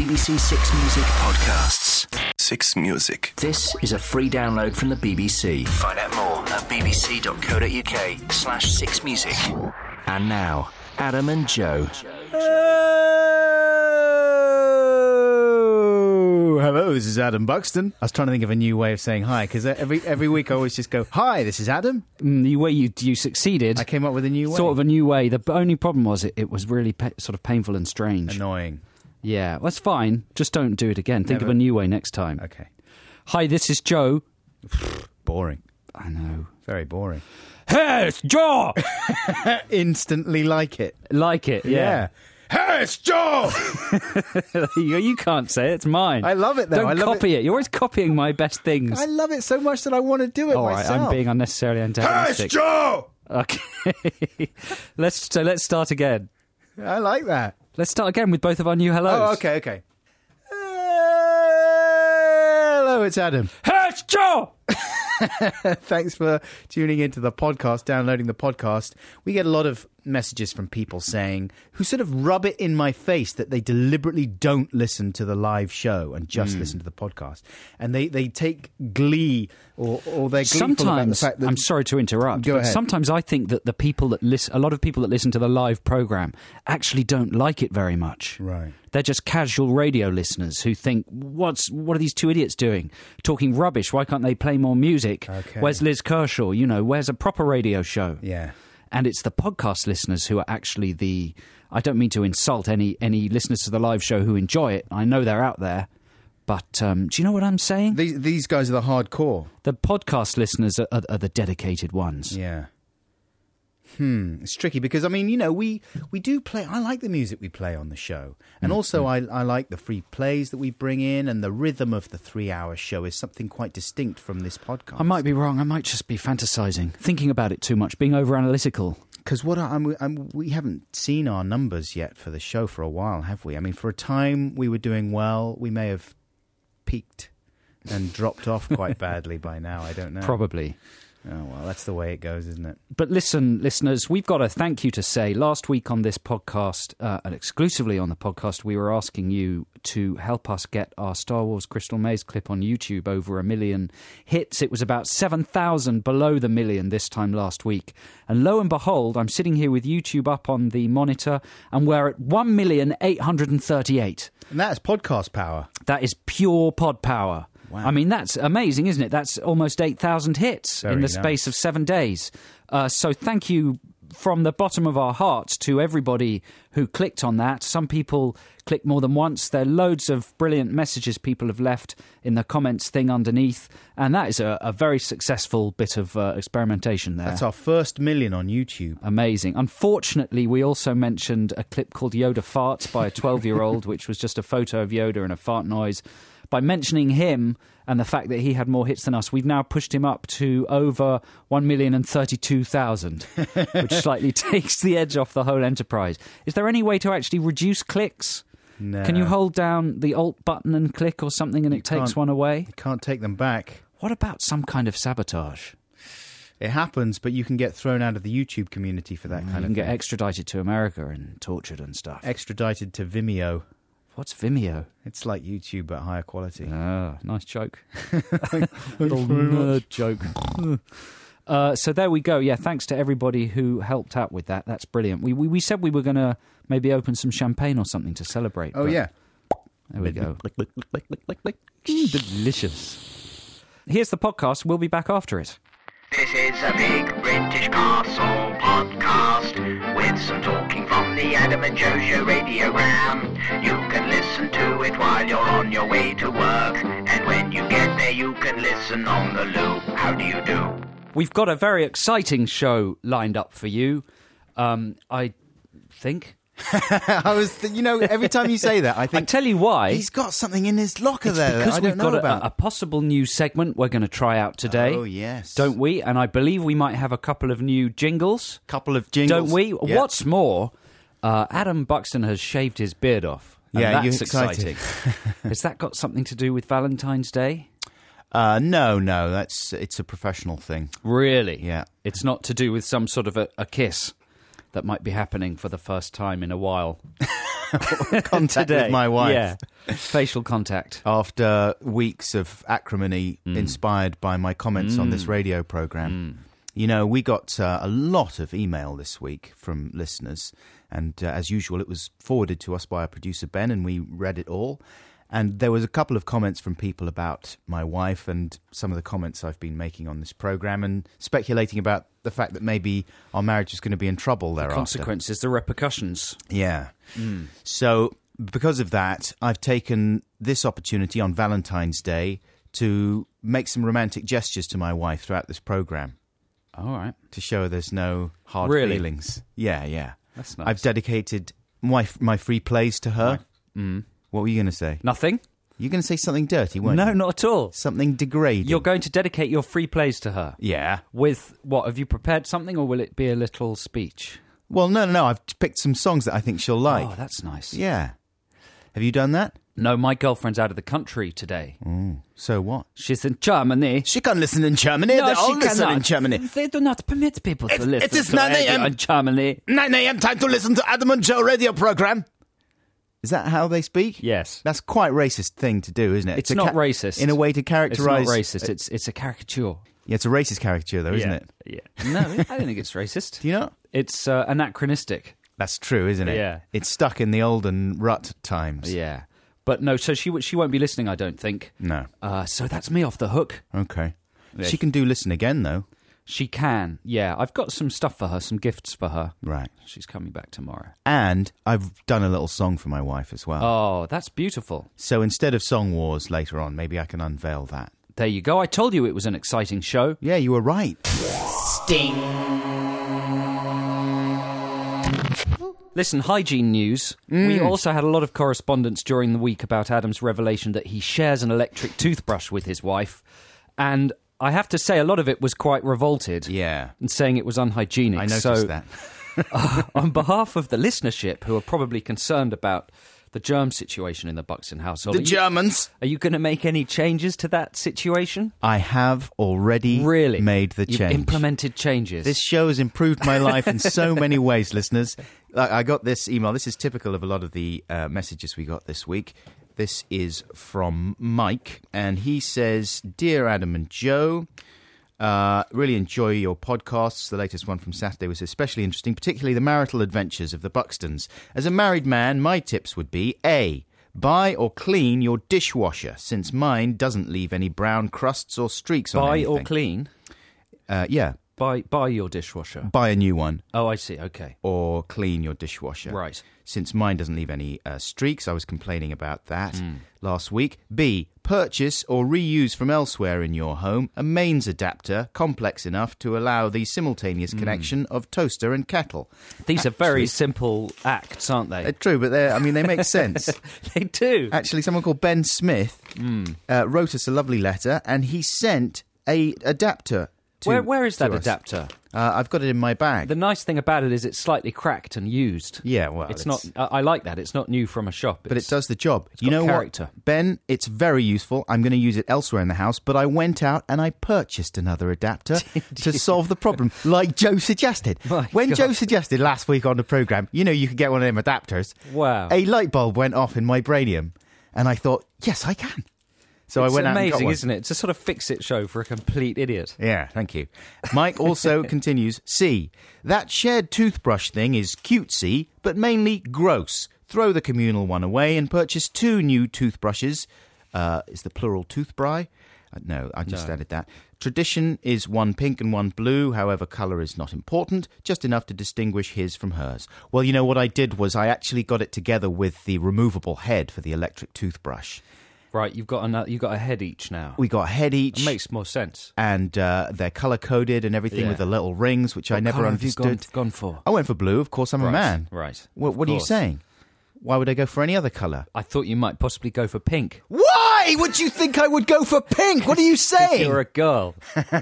BBC Six Music podcasts. Six Music. This is a free download from the BBC. Find out more at bbc.co.uk/sixmusic. And now, Adam and Joe. Hello, this is Adam Buxton. I was trying to think of a new way of saying hi, because every week I always just go, hi, this is Adam. The way you succeeded. I came up with a new way. Sort of a new way. The only problem was it was really sort of painful and strange. Annoying. Yeah, that's fine. Just don't do it again. Think of a new way next time. Okay. Hi, this is Joe. Boring. I know. Very boring. Hey, it's Joe! Instantly like it. Like it, yeah. Hey, it's Joe! You can't say it. It's mine. I love it, though. Don't copy it. You're always copying my best things. I love it so much that I want to do it All right, myself. I'm being unnecessarily antagonistic. Hey, it's Joe! Okay. Let's start again. I like that. Let's start again with both of our new hellos. Oh, okay. Hello, it's Adam. Hey, it's Joe! Thanks for tuning into the podcast, downloading the podcast. We get a lot of messages from people saying, who sort of rub it in my face that they deliberately don't listen to the live show and just listen to the podcast. And they take glee or they're gleeful about the fact that... I'm sorry to interrupt, Go but ahead. sometimes I think that the people that listen, a lot of people that listen to the live programme actually don't like it very much. Right. They're just casual radio listeners who think, what are these two idiots doing? Talking rubbish, why can't they play more music? Okay. Where's Liz Kershaw? You know, where's a proper radio show? Yeah. And it's the podcast listeners who are actually I don't mean to insult any listeners to the live show who enjoy it. I know they're out there. But do you know what I'm saying? These guys are the hardcore. The podcast listeners are the dedicated ones. Yeah. It's tricky because, I mean, you know, we do play... I like the music we play on the show. And also I like the free plays that we bring in, and the rhythm of the 3-hour show is something quite distinct from this podcast. I might be wrong. I might just be fantasising, thinking about it too much, being over-analytical. Because we haven't seen our numbers yet for the show for a while, have we? I mean, for a time we were doing well. We may have peaked and dropped off quite badly by now. I don't know. Probably. Oh, well, that's the way it goes, isn't it? But listen, listeners, we've got a thank you to say. Last week on this podcast, and exclusively on the podcast, we were asking you to help us get our Star Wars Crystal Maze clip on YouTube over 1 million hits. It was about 7,000 below the million this time last week. And lo and behold, I'm sitting here with YouTube up on the monitor, and we're at 1,838,000. And that's podcast power. That is pure pod power. Wow. I mean, that's amazing, isn't it? That's almost 8,000 hits in the space of 7 days. So thank you from the bottom of our hearts to everybody who clicked on that. Some people clicked more than once. There are loads of brilliant messages people have left in the comments thing underneath. And that is a very successful bit of experimentation there. That's our first million on YouTube. Amazing. Unfortunately, we also mentioned a clip called Yoda Farts by a 12-year-old, which was just a photo of Yoda and a fart noise. By mentioning him and the fact that he had more hits than us, we've now pushed him up to over 1,032,000, which slightly takes the edge off the whole enterprise. Is there any way to actually reduce clicks? No. Can you hold down the Alt button and click or something and it takes one away? You can't take them back. What about some kind of sabotage? It happens, but you can get thrown out of the YouTube community for that kind of thing. You can get extradited to America and tortured and stuff. Extradited to Vimeo. What's Vimeo? It's like YouTube but higher quality. Ah, nice joke. Little nerd joke. So there we go. Yeah, thanks to everybody who helped out with that. That's brilliant. We said we were going to maybe open some champagne or something to celebrate. Oh, yeah. There we go. Delicious. Here's the podcast. We'll be back after it. This is a Big British Castle podcast with some talking from the Adam and Joe Show radiogram. You can listen to it while you're on your way to work, and when you get there you can listen on the loop. How do you do? We've got a very exciting show lined up for you. I think. Every time you say that, I think... I tell you why. He's got something in his locker It's there because that I we've don't know got about. a possible new segment we're going to try out today. Oh, yes. Don't we? And I believe we might have a couple of new jingles. Couple of jingles. Don't we? Yeah. What's more, Adam Buxton has shaved his beard off. And Yeah, that's you're exciting. Has that got something to do with Valentine's Day? No, it's a professional thing. Really? Yeah. It's not to do with some sort of a kiss that might be happening for the first time in a while. contact Today. with my wife. Yeah, facial contact. After weeks of acrimony inspired by my comments on this radio program. You know, we got a lot of email this week from listeners, and as usual, it was forwarded to us by our producer, Ben, and we read it all. And there was a couple of comments from people about my wife and some of the comments I've been making on this program and speculating about the fact that maybe our marriage is going to be in trouble thereafter. Consequences, the repercussions. Yeah. So because of that, I've taken this opportunity on Valentine's Day to make some romantic gestures to my wife throughout this program. All right. To show her there's no hard Really? feelings. Yeah. That's nice. I've dedicated my free plays to her. What were you going to say? Nothing? You're going to say something dirty, weren't No, you? not at all. Something degrading. You're going to dedicate your free plays to her. Yeah. With what? Have you prepared something, or will it be a little speech? Well, no. I've picked some songs that I think she'll like. Oh, that's nice. Yeah. Have you done that? No, my girlfriend's out of the country today. So what? She's in Germany. She can listen in Germany. No, They all she listen cannot. in Germany. They do not permit people to It listen is to 9 radio a.m. in Germany. 9 a.m. time to listen to Adam and Joe radio program. Is that how they speak? Yes. That's quite a racist thing to do, isn't it? It's not racist. In a way to It's characterise... not racist. It's a caricature. Yeah, it's a racist caricature, though, isn't it? Yeah. No, I don't think it's racist. Do you know? It's anachronistic. That's true, isn't it? Yeah. It's stuck in the olden rut times. Yeah. But no, so she won't be listening, I don't think. No. So that's me off the hook. Okay. Yeah. She can do listen again, though. She can, yeah. I've got some stuff for her, some gifts for her. Right. She's coming back tomorrow. And I've done a little song for my wife as well. Oh, that's beautiful. So instead of Song Wars later on, maybe I can unveil that. There you go. I told you it was an exciting show. Yeah, you were right. Listen, hygiene news. We also had a lot of correspondence during the week about Adam's revelation that he shares an electric toothbrush with his wife. And I have to say, a lot of it was quite revolted. Yeah. And saying it was unhygienic. I noticed so, that. on behalf of the listenership, who are probably concerned about the germ situation in the Buxton household, The Germans. are you going to make any changes to that situation? I have already Really? made the You've change. implemented changes. This show has improved my life in so many ways, listeners. I got this email. This is typical of a lot of the messages we got this week. This is from Mike, and he says, Dear Adam and Joe, really enjoy your podcasts. The latest one from Saturday was especially interesting, particularly the marital adventures of the Buxtons. As a married man, my tips would be A, buy or clean your dishwasher, since mine doesn't leave any brown crusts or streaks on Buy anything. or clean? Yeah, Buy your dishwasher. buy a new one. Oh, I see. Okay. Or clean your dishwasher. Right. Since mine doesn't leave any streaks, I was complaining about that last week. B, purchase or reuse from elsewhere in your home a mains adapter complex enough to allow the simultaneous connection of toaster and kettle. These are very simple acts, aren't they? They're true, but they make sense. They do. Actually, someone called Ben Smith wrote us a lovely letter, and he sent a adapter Where is that to us. adapter? I've got it in my bag. The nice thing about it is it's slightly cracked and used. Yeah, well, it's not. I like that. It's not new from a shop. But it does the job. It's got character. What, Ben? It's very useful. I'm going to use it elsewhere in the house, but I went out and I purchased another adapter to solve the problem, like Joe suggested. My When God. Joe suggested last week on the programme, you could get one of them adapters. Wow. A light bulb went off in my Brainium, and I thought, yes, I can. So It's I went out and got amazing, one. isn't it? It's a sort of fix-it show for a complete idiot. Yeah, thank you. Mike also continues, C, that shared toothbrush thing is cutesy, but mainly gross. Throw the communal one away and purchase 2 new toothbrushes. Is the plural toothbry? No, I just added that. Tradition is 1 pink and 1 blue. However, colour is not important, just enough to distinguish his from hers. Well, what I did was I actually got it together with the removable head for the electric toothbrush. Right, you've got a head each now. We got a head each. It makes more sense. And they're colour-coded and everything Yeah. with the little rings, which I never colour have you understood. gone for? I went for blue. Of course, I'm a Right, man. right. What are you course. saying? Why would I go for any other colour? I thought you might possibly go for pink. Why would you think I would go for pink? What are you saying? You're a girl.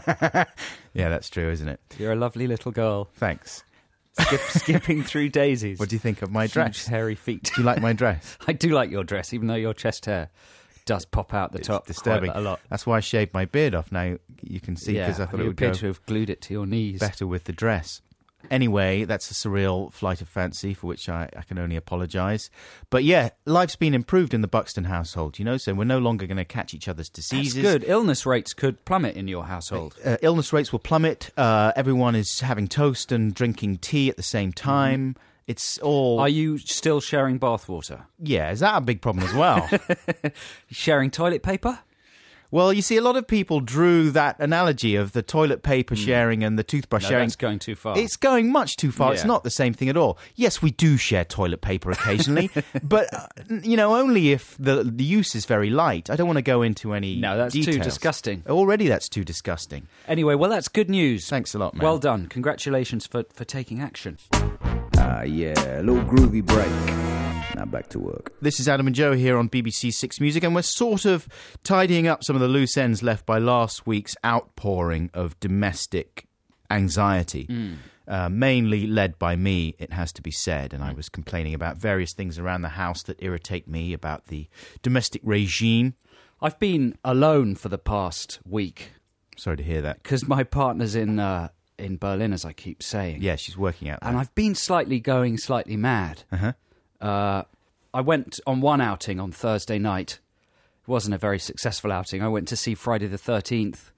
Yeah, that's true, isn't it? You're a lovely little girl. Thanks. Skipping through daisies. What do you think of my Huge, dress? hairy feet. Do you like my dress? I do like your dress, even though your chest hair does pop out the top It's disturbing. quite a lot. That's why I shaved my beard off. Now you can see because I thought you it would appear go to have glued it to your knees. better with the dress. Anyway, that's a surreal flight of fancy for which I can only apologise. But yeah, life's been improved in the Buxton household, so we're no longer going to catch each other's diseases. That's good. Illness rates could plummet in your household. Illness rates will plummet. Everyone is having toast and drinking tea at the same time. It's all... Are you still sharing bathwater? Yeah, is that a big problem as well? Sharing toilet paper? Well, you see, a lot of people drew that analogy of the toilet paper sharing and the toothbrush sharing. That's going too far. It's going much too far. Yeah. It's not the same thing at all. Yes, we do share toilet paper occasionally, but, only if the use is very light. I don't want to go into any No, that's details. too disgusting. Already that's too disgusting. Anyway, well, that's good news. Thanks a lot, man. Well done. Congratulations for taking action. Yeah, a little groovy break. Now back to work. This is Adam and Joe here on BBC Six Music, and we're sort of tidying up some of the loose ends left by last week's outpouring of domestic anxiety. Mainly led by me, it has to be said, and I was complaining about various things around the house that irritate me, about the domestic regime. I've been alone for the past week Sorry to hear that. because my partner's in Berlin, as I keep saying. Yeah, she's working out there. And I've been going slightly mad. I went on one outing on Thursday night. It wasn't a very successful outing. I went to see Friday the 13th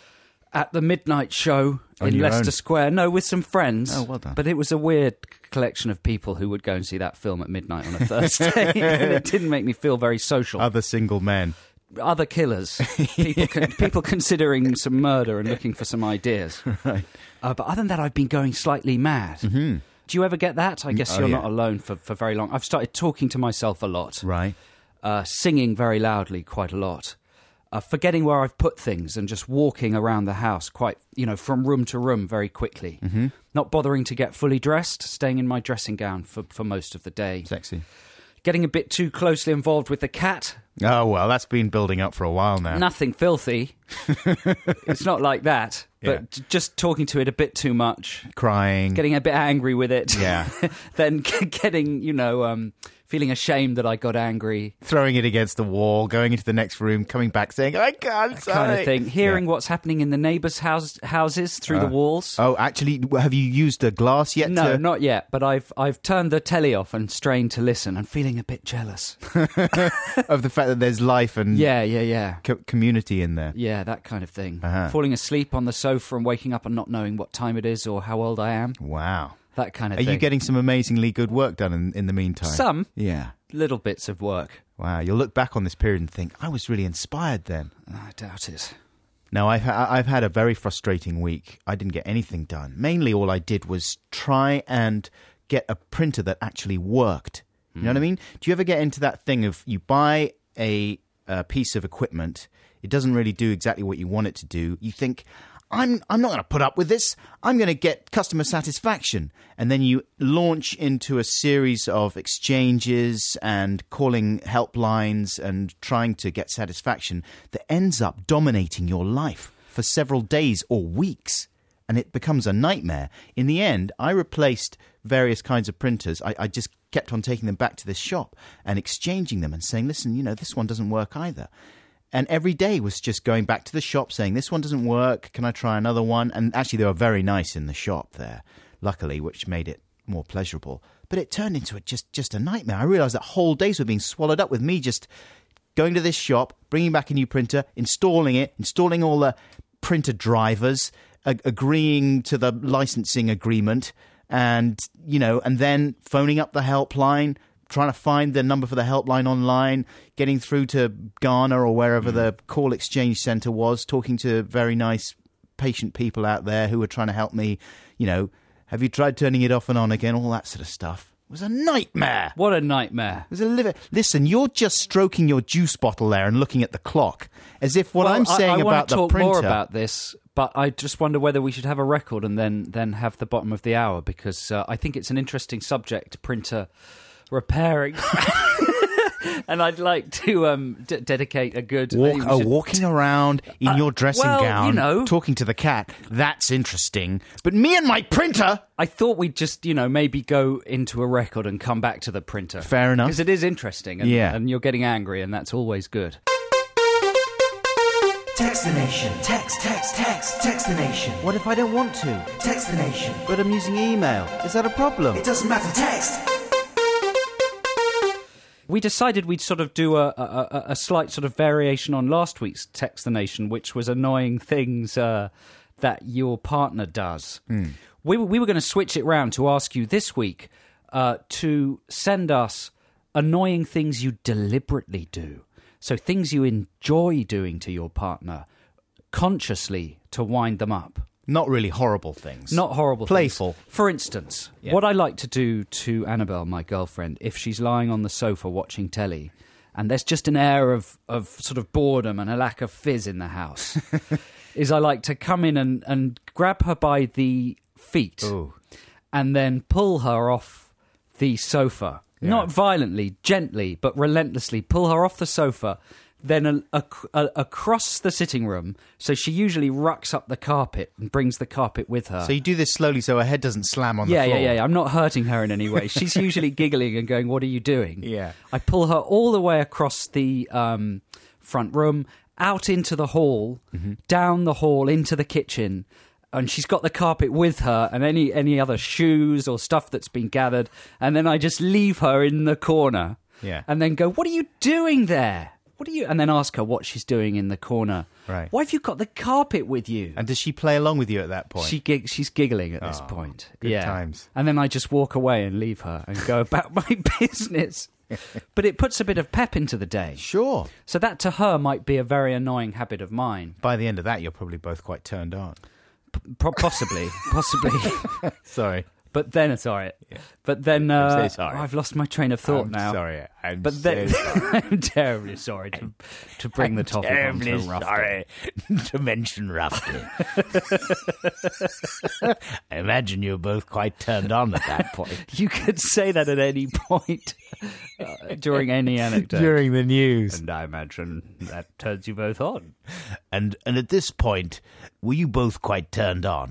at the midnight show On in your Leicester own? Square. No, with some friends. Oh, well done. But it was a weird collection of people who would go and see that film at midnight on a Thursday. And it didn't make me feel very social. Other single men. Other killers. People considering some murder and looking for some ideas. Right. But other than that, I've been going slightly mad. Mm-hmm. Do you ever get that? I guess you're yeah. not alone for very long. I've started talking to myself a lot. Right. Singing very loudly quite a lot. Forgetting where I've put things and just walking around the house quite, from room to room very quickly. Mm-hmm. Not bothering to get fully dressed, staying in my dressing gown for most of the day. Sexy. Getting a bit too closely involved with the cat. Oh, well, that's been building up for a while now. Nothing filthy. It's not like that. But just talking to it a bit too much. Crying. Getting a bit angry with it. Yeah. Then getting, feeling ashamed that I got angry. Throwing it against the wall, going into the next room, coming back saying, I can't, sorry. Kind of thing. Hearing Yeah. what's happening in the neighbours' houses through the walls. Oh, actually, have you used the glass yet? No, not yet. But I've turned the telly off and strained to listen and feeling a bit jealous. Of the fact that there's life and Yeah. community in there. Yeah, that kind of thing. Uh-huh. Falling asleep on the sofa and waking up and not knowing what time it is or how old I am. Wow. That kind of Are thing. you getting some amazingly good work done in the meantime? Some. Yeah. Little bits of work. Wow. You'll look back on this period and think, I was really inspired then. I doubt it. No, I've had a very frustrating week. I didn't get anything done. Mainly all I did was try and get a printer that actually worked. You know what I mean? Do you ever get into that thing of you buy a piece of equipment, it doesn't really do exactly what you want it to do. You think, I'm not going to put up with this. I'm going to get customer satisfaction. And then you launch into a series of exchanges and calling helplines and trying to get satisfaction that ends up dominating your life for several days or weeks. And it becomes a nightmare. In the end, I replaced various kinds of printers. I just kept on taking them back to this shop and exchanging them and saying, listen, this one doesn't work either. And every day was just going back to the shop saying, this one doesn't work, can I try another one? And actually they were very nice in the shop there, luckily, which made it more pleasurable. But it turned into just a nightmare. I realised that whole days were being swallowed up with me just going to this shop, bringing back a new printer, installing all the printer drivers, agreeing to the licensing agreement, and then phoning up the helpline, trying to find the number for the helpline online, getting through to Ghana or wherever the call exchange centre was, talking to very nice patient people out there who were trying to help me, have you tried turning it off and on again, all that sort of stuff. It was a nightmare. What a nightmare. It was Listen, you're just stroking your juice bottle there and looking at the clock, as if I'm saying I about the talk printer... more about this, but I just wonder whether we should have a record and then have the bottom of the hour, because I think it's an interesting subject, printer repairing. And I'd like to dedicate a good... walking around in your dressing gown, talking to the cat, that's interesting. But me and my printer... I thought we'd just, maybe go into a record and come back to the printer. Fair enough. Because it is interesting, and you're getting angry, and that's always good. Text the nation. Text the nation. What if I don't want to? Text the nation. But I'm using email. Is that a problem? It doesn't matter, text. We decided we'd sort of do a slight sort of variation on last week's Text the Nation, which was annoying things that your partner does. We were going to switch it round to ask you this week to send us annoying things you deliberately do. So things you enjoy doing to your partner, consciously to wind them up. Not really horrible things. Not horrible Playful. things. For instance, what I like to do to Annabelle, my girlfriend, if she's lying on the sofa watching telly and there's just an air of sort of boredom and a lack of fizz in the house, is I like to come in and grab her by the feet and then pull her off the sofa. Yeah. Not violently, gently, but relentlessly. Pull her off the sofa, then across the sitting room. So she usually rucks up the carpet and brings the carpet with her. So you do this slowly so her head doesn't slam on the floor. Yeah. I'm not hurting her in any way. She's usually giggling and going, "What are you doing?" Yeah. I pull her all the way across the front room, out into the hall, down the hall, into the kitchen. And she's got the carpet with her and any other shoes or stuff that's been gathered. And then I just leave her in the corner. Yeah. And then go, "What are you doing there? What are you?" And then ask her what she's doing in the corner. Right. "Why have you got the carpet with you?" And does she play along with you at that point? She's giggling at this point. Good times. And then I just walk away and leave her and go about my business. But it puts a bit of pep into the day. Sure. So that to her might be a very annoying habit of mine. By the end of that, you're probably both quite turned on. Possibly. Sorry. But then it's all right. Yeah. But then I'm so sorry. I've lost my train of thought now. Sorry. I'm sorry. I'm terribly sorry to bring the topic on to Rufton. Sorry to mention Rufton. I imagine you're both quite turned on at that point. You could say that at any point during any anecdote. During the news. And I imagine that turns you both on. And at this point, were you both quite turned on?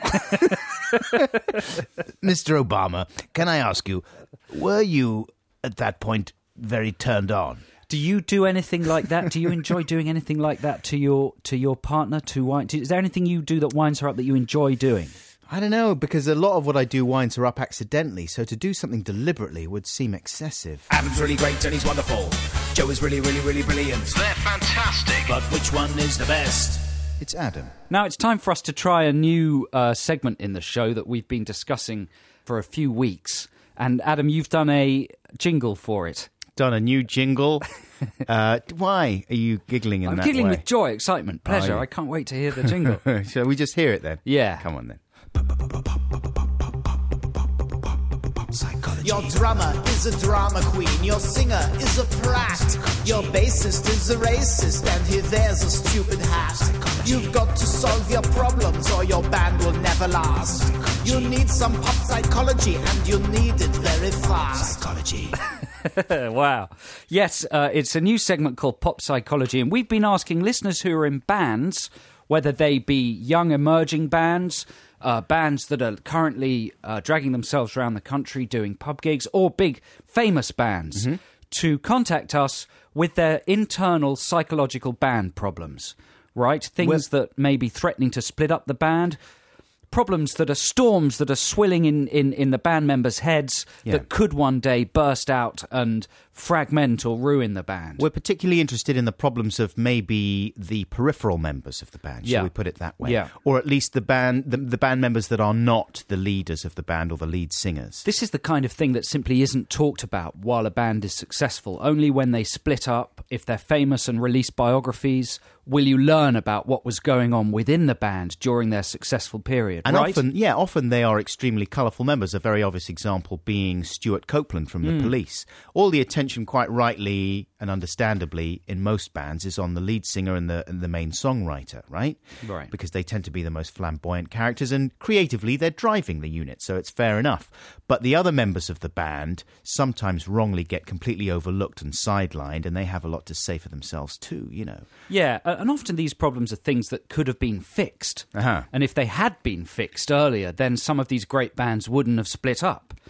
Mr. Obama, can I ask you, were you at that point very turned on? Do you do anything like that? Do you enjoy doing anything like that to your partner? Is there anything you do that winds her up that you enjoy doing? I don't know, because a lot of what I do winds her up accidentally, so to do something deliberately would seem excessive. Adam's really great and he's wonderful. Joe is really, really, really brilliant. They're fantastic. But which one is the best? It's Adam. Now it's time for us to try a new segment in the show that we've been discussing for a few weeks. And Adam, you've done a jingle for it. Done a new jingle. Why are you giggling in that way? I'm giggling with joy, excitement, pleasure. I can't wait to hear the jingle. Shall we just hear it then? Yeah. Come on then. Your drummer is a drama queen, your singer is a prat, your bassist is a racist, and he wears a stupid hat. You've got to solve your problems or your band will never last. You need some pop psychology and you need it very fast. Psychology. Wow. Yes, it's a new segment called Pop Psychology, and we've been asking listeners who are in bands, whether they be young emerging bands, bands that are currently dragging themselves around the country doing pub gigs, or big famous bands, to contact us with their internal psychological band problems, right? Things that may be threatening to split up the band, problems that are storms that are swilling in the band members' heads that could one day burst out and fragment or ruin the band. We're particularly interested in the problems of maybe the peripheral members of the band, shall we put it that way? Yeah. Or at least the band members that are not the leaders of the band or the lead singers. This is the kind of thing that simply isn't talked about while a band is successful. Only when they split up, if they're famous and release biographies, will you learn about what was going on within the band during their successful period, and right? often they are extremely colourful members. A very obvious example being Stuart Copeland from The Police. All the attention, quite rightly and understandably, in most bands is on the lead singer and the main songwriter, right? Right. Because they tend to be the most flamboyant characters, and creatively they're driving the unit, so it's fair enough. But the other members of the band sometimes wrongly get completely overlooked and sidelined, and they have a lot to say for themselves too, you know. Yeah, and often these problems are things that could have been fixed. And if they had been fixed earlier, then some of these great bands wouldn't have split up.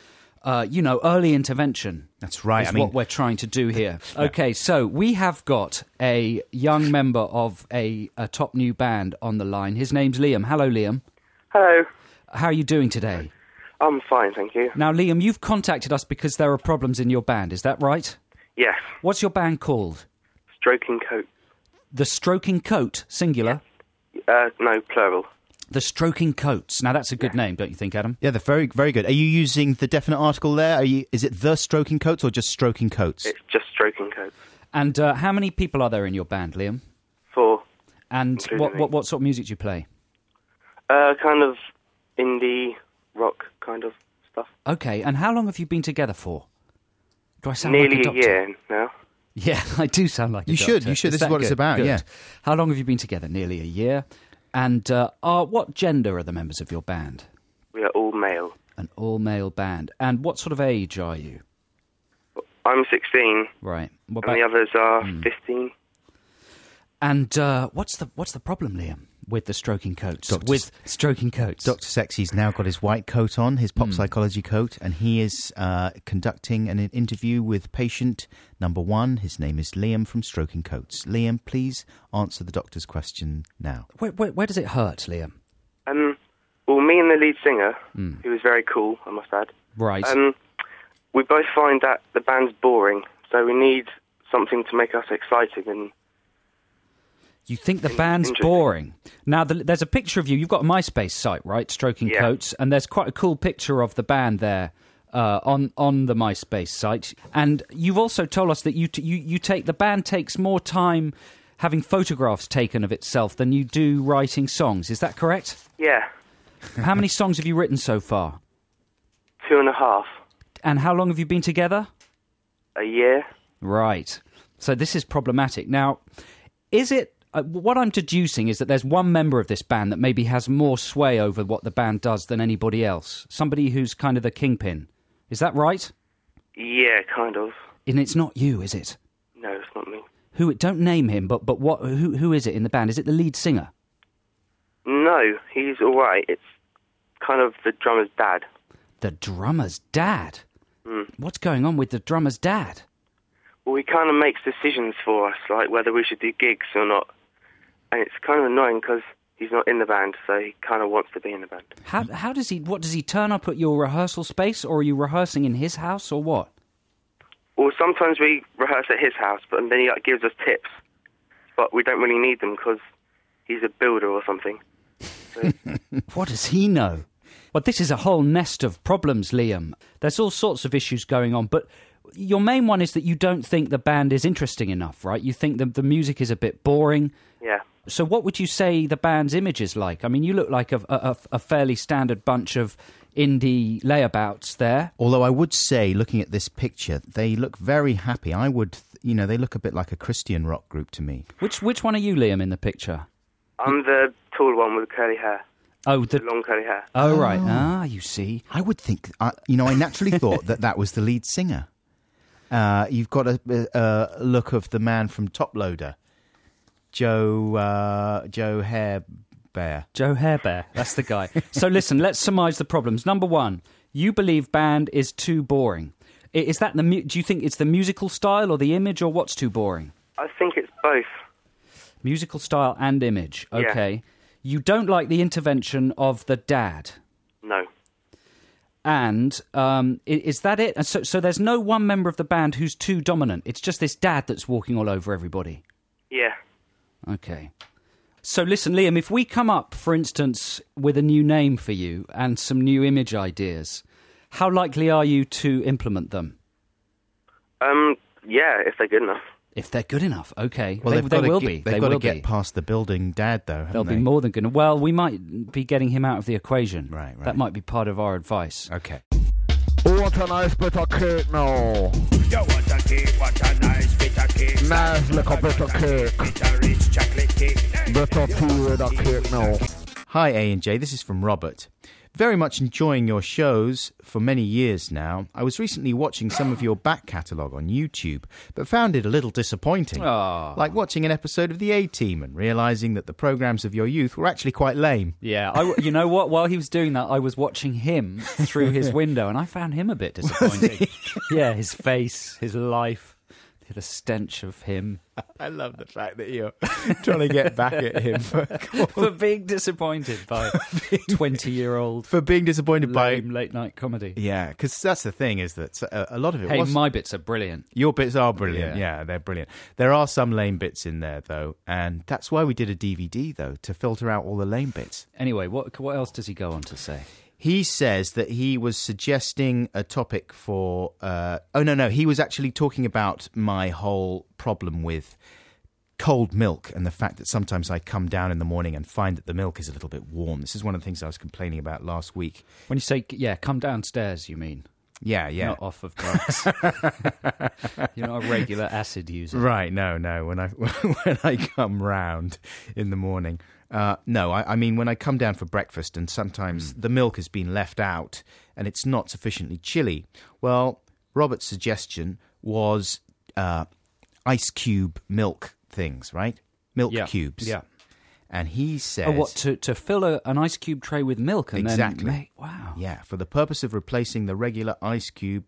early intervention. That's right. Is what we're trying to do here. Okay, so we have got a young member of a top new band on the line. His name's Liam. Hello, Liam. Hello. How are you doing today? I'm fine, thank you. Now, Liam, you've contacted us because there are problems in your band. Is that right? Yes. What's your band called? Stroking Coat. The Stroking Coat, singular? No, plural. The Stroking Coats. Now, that's a good name, don't you think, Adam? Yeah, they're very, very good. Are you using the definite article there? Is it the Stroking Coats or just Stroking Coats? It's just Stroking Coats. And how many people are there in your band, Liam? 4. And what sort of music do you play? Kind of indie rock kind of stuff. Okay, and how long have you been together for? Do I sound Nearly like a a year now. Yeah, I do sound like a You doctor. should. This is that what it's good? about, Good. yeah. How long have you been together? Nearly a year. And what gender are the members of your band? We are all male. An all-male band. And what sort of age are you? I'm 16. Right. What And the others are 15. And what's the problem, Liam, with the Stroking Coats? Dr. Stroking Coats. Dr. Sexy's now got his white coat on, his pop psychology coat, and he is conducting an interview with patient number 1. His name is Liam from Stroking Coats. Liam, please answer the doctor's question now. Where does it hurt, Liam? Well, me and the lead singer, who was very cool, I must add. Right. We both find that the band's boring, so we need something to make us exciting and... You think the band's boring. Now, there's a picture of you. You've got a MySpace site, right? Stroking Coats. And there's quite a cool picture of the band there on the MySpace site. And you've also told us that the band takes more time having photographs taken of itself than you do writing songs. Is that correct? Yeah. How many songs have you written so far? 2.5. And how long have you been together? A year. Right. So this is problematic. Now, is it... what I'm deducing is that there's one member of this band that maybe has more sway over what the band does than anybody else. Somebody who's kind of the kingpin. Is that right? Yeah, kind of. And it's not you, is it? No, it's not me. Don't name him, but who is it in the band? Is it the lead singer? No, he's all right. It's kind of the drummer's dad. The drummer's dad? What's going on with the drummer's dad? Well, he kind of makes decisions for us, like whether we should do gigs or not. And it's kind of annoying because he's not in the band, so he kind of wants to be in the band. How does he... What, does he turn up at your rehearsal space, or are you rehearsing in his house, or what? Well, sometimes we rehearse at his house, but then he gives us tips. But we don't really need them because he's a builder or something. So. What does he know? Well, this is a whole nest of problems, Liam. There's all sorts of issues going on, but your main one is that you don't think the band is interesting enough, right? You think the music is a bit boring. Yeah. So what would you say the band's image is like? I mean, you look like a fairly standard bunch of indie layabouts there. Although I would say, looking at this picture, they look very happy. They look a bit like a Christian rock group to me. Which one are you, Liam, in the picture? I'm the tall one with curly hair. Oh, the long curly hair. Oh, right. You see. I would think, I naturally thought that was the lead singer. You've got a look of the man from Top Loader, Joe Hairbear. Joe Hairbear, that's the guy. So listen, let's surmise the problems. Number 1, you believe band is too boring. Is that do you think it's the musical style or the image, or what's too boring? I think it's both. Musical style and image. Okay. Yeah. You don't like the intervention of the dad. No. And is that it? And so there's no one member of the band who's too dominant. It's just this dad that's walking all over everybody. Yeah. Okay. So listen, Liam, if we come up, for instance, with a new name for you and some new image ideas, how likely are you to implement them? Yeah, if they're good enough. If they're good enough, okay. Well, they will be. They've got to get past the building dad, though, They'll be more than good. Well, we might be getting him out of the equation. Right. That might be part of our advice. Okay. What a nice bit of cake now. You want a cake, what a nice bit of cake. Nice little bit of cake. Bit of rich chocolate cake. Better tea with a cake now. Hi, A&J. This is from Robert. Very much enjoying your shows for many years now. I was recently watching some of your back catalogue on YouTube, but found it a little disappointing. Oh. Like watching an episode of The A-Team and realising that the programmes of your youth were actually quite lame. Yeah, you know what? While he was doing that, I was watching him through his window, and I found him a bit disappointing. Yeah, his face, his life, the stench of him. I love the fact that you're trying to get back at him for being disappointed by 20-year-old for being disappointed by late-night comedy. Yeah, because that's the thing, is that a lot of it Hey, my bits are brilliant. Your bits are brilliant. Yeah, they're brilliant. There are some lame bits in there, though, and that's why we did a DVD, though, to filter out all the lame bits. Anyway, what else does he go on to say? He says that he was suggesting a topic for... he was actually talking about my whole problem with cold milk and the fact that sometimes I come down in the morning and find that the milk is a little bit warm. This is one of the things I was complaining about last week. When you say, come downstairs, you mean? Yeah. Not off of drugs. You're not a regular acid user. Right, no. When I come round in the morning... I mean when I come down for breakfast and sometimes the milk has been left out and it's not sufficiently chilly. Well, Robert's suggestion was ice cube milk things, right? Milk cubes. Yeah. And he says... Oh, what, to fill an ice cube tray with milk and exactly. then... Wow. Yeah, for the purpose of replacing the regular ice cube,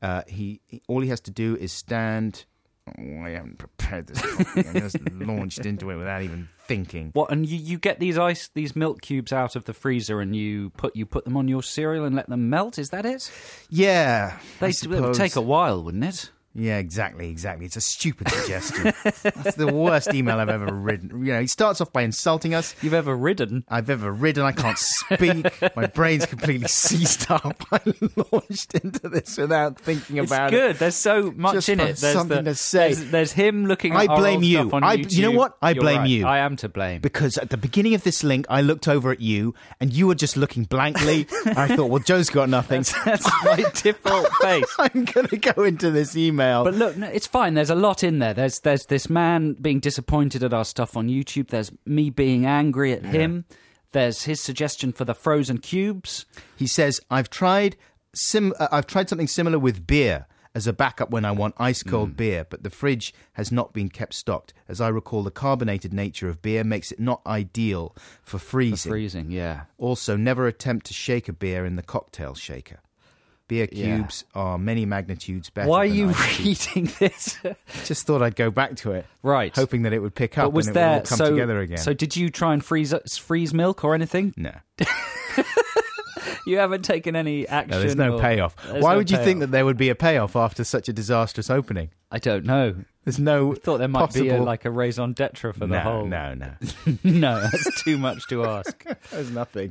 all he has to do is stand... Oh, I haven't prepared this. I just launched into it without even thinking. What? And you get these milk cubes out of the freezer and you put them on your cereal and let them melt? Is that it? Yeah. It would take a while, wouldn't it? Yeah, exactly. It's a stupid suggestion. That's the worst email I've ever written. You know, he starts off by insulting us. You've ever ridden? I've ever ridden. I can't speak. My brain's completely seized up. I launched into this without thinking about it. It's good. There's so much just in it. There's something to say. There's him looking at I blame you. Stuff on YouTube. You know what? I You're blame right. you. I am to blame. Because at the beginning of this link, I looked over at you and you were just looking blankly. I thought, well, Joe's got nothing. That's my default face. I'm going to go into this email. But look, no, it's fine. There's a lot in there. There's this man being disappointed at our stuff on YouTube. There's me being angry at him. There's his suggestion for the frozen cubes. He says, I've tried something similar with beer as a backup when I want ice-cold beer, but the fridge has not been kept stocked. As I recall, the carbonated nature of beer makes it not ideal for freezing. For freezing, yeah. Also, never attempt to shake a beer in the cocktail shaker. Beer cubes are many magnitudes better. Why are you reading this? Just thought I'd go back to it. Right. Hoping that it would pick up and it would all come together again. So did you try and freeze milk or anything? No. You haven't taken any action? No, there's no payoff. Why would you think that there would be a payoff after such a disastrous opening? I don't know. There's no I thought there might be a raison d'etre for the whole... No. No, that's too much to ask. There's nothing.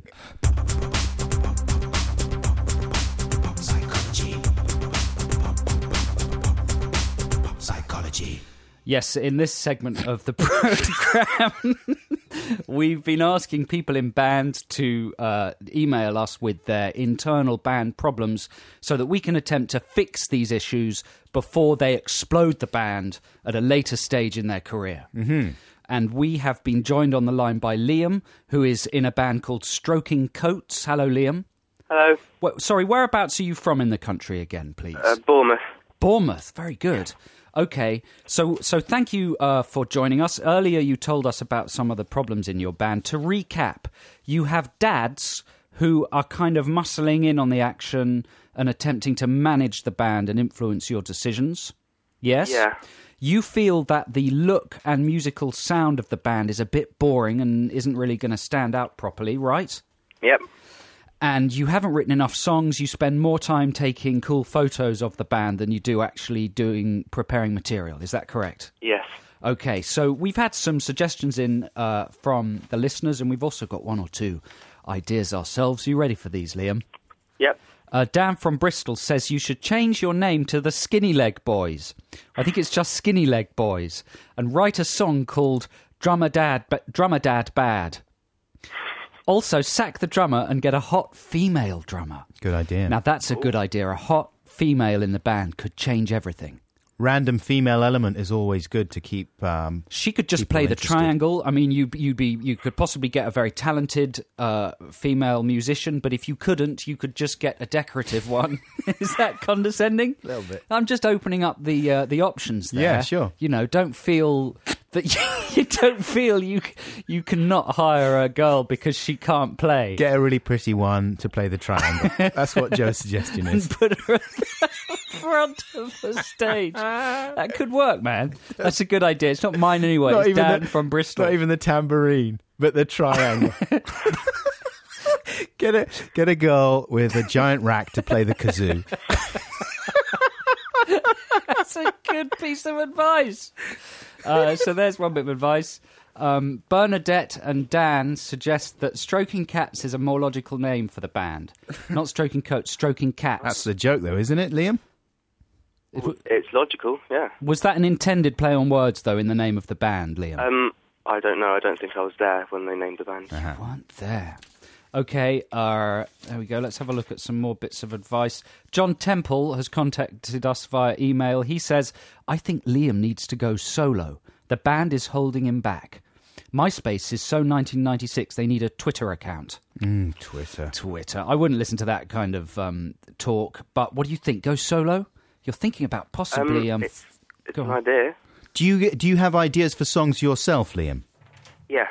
Psychology. Yes, in this segment of the programme, we've been asking people in bands to email us with their internal band problems so that we can attempt to fix these issues before they explode the band at a later stage in their career. Mm-hmm. And we have been joined on the line by Liam, who is in a band called Stroking Coats. Hello, Liam. Hello. Sorry, whereabouts are you from in the country again, please? Bournemouth. Bournemouth, very good. Okay, so thank you for joining us. Earlier you told us about some of the problems in your band. To recap, you have dads who are kind of muscling in on the action and attempting to manage the band and influence your decisions. Yes? Yeah. You feel that the look and musical sound of the band is a bit boring and isn't really going to stand out properly, right? Yep. And you haven't written enough songs. You spend more time taking cool photos of the band than you do actually preparing material. Is that correct? Yes. Okay, so we've had some suggestions in from the listeners, and we've also got one or two ideas ourselves. Are you ready for these, Liam? Yep. Dan from Bristol says you should change your name to the Skinny Leg Boys. I think it's just Skinny Leg Boys. And write a song called Drummer Dad Bad. Also, sack the drummer and get a hot female drummer. Good idea. Now, that's a good idea. A hot female in the band could change everything. random female element is always good to keep. She could just people play the interested. triangle. I mean, you could possibly get a very talented female musician, but if you couldn't, you could just get a decorative one. Is that condescending? A little bit. I'm just opening up the options there. Yeah, sure. You know, don't feel that you don't feel you cannot hire a girl because she can't play. Get a really pretty one to play the triangle. That's what Joe's suggestion And is. put her at the front of the stage. That could work, man. That's a good idea. It's not mine anyway. Not It's even Dan the- from Bristol. Not even the tambourine, but the triangle. Get a girl with a giant rack to play the kazoo. That's a good piece of advice. So there's one bit of advice. Bernadette and Dan suggest that Stroking Cats is a more logical name for the band. Not Stroking Coats, Stroking Cats. That's the joke, though, isn't it, Liam? It's logical, yeah. Was that an intended play on words, though, in the name of the band, Liam? I don't know. I don't think I was there when they named the band. You weren't there. Okay, there we go. Let's have a look at some more bits of advice. John Temple has contacted us via email. He says, I think Liam needs to go solo. The band is holding him back. MySpace is so 1996 they need a Twitter account. Twitter. I wouldn't listen to that kind of talk, but what do you think? Go solo? You're thinking about possibly... It's go an on. idea. Do you have ideas for songs yourself, Liam? Yes.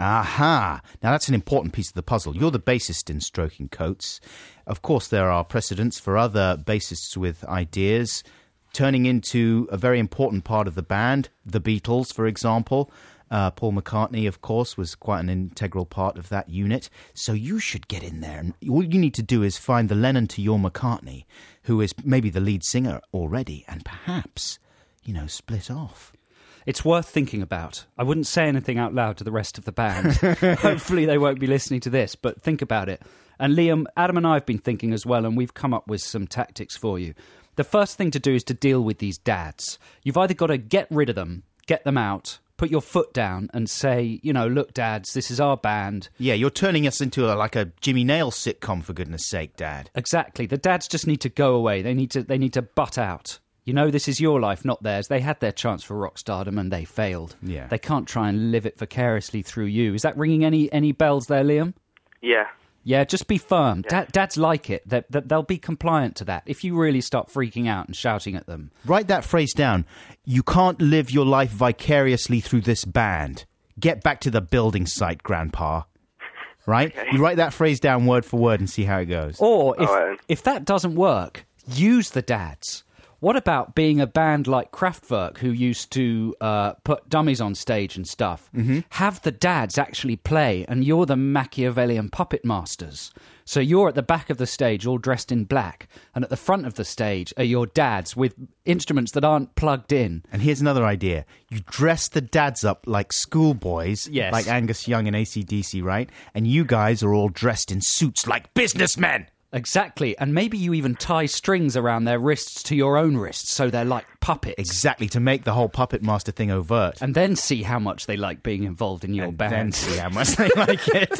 Aha! Now that's an important piece of the puzzle. You're the bassist in Stroking Coats. Of course, there are precedents for other bassists with ideas turning into a very important part of the band. The Beatles, for example. Paul McCartney, of course, was quite an integral part of that unit. So you should get in there. And all you need to do is find the Lennon to your McCartney, who is maybe the lead singer already, and perhaps, split off. It's worth thinking about. I wouldn't say anything out loud to the rest of the band. Hopefully they won't be listening to this, but think about it. And Liam, Adam and I have been thinking as well, and we've come up with some tactics for you. The first thing to do is to deal with these dads. You've either got to get rid of them, get them out, put your foot down and say, look, dads, this is our band. Yeah, you're turning us into like a Jimmy Nail sitcom, for goodness sake, Dad. Exactly. The dads just need to go away. They need to butt out. This is your life, not theirs. They had their chance for rock stardom and they failed. Yeah. They can't try and live it vicariously through you. Is that ringing any bells there, Liam? Yeah. Yeah, just be firm. Yeah. Dads like it. They'll be compliant to that if you really start freaking out and shouting at them. Write that phrase down. You can't live your life vicariously through this band. Get back to the building site, Grandpa. Right? Okay. You write that phrase down word for word and see how it goes. Or Alright. if that doesn't work, use the dads. What about being a band like Kraftwerk, who used to put dummies on stage and stuff? Mm-hmm. Have the dads actually play, and you're the Machiavellian puppet masters. So you're at the back of the stage, all dressed in black, and at the front of the stage are your dads with instruments that aren't plugged in. And here's another idea. You dress the dads up like schoolboys, Yes. like Angus Young and AC/DC, right? And you guys are all dressed in suits like businessmen. Exactly, and maybe you even tie strings around their wrists to your own wrists, so they're like puppets. Exactly, to make the whole puppet master thing overt. And then see how much they like being involved in your And band. then see how much they like it.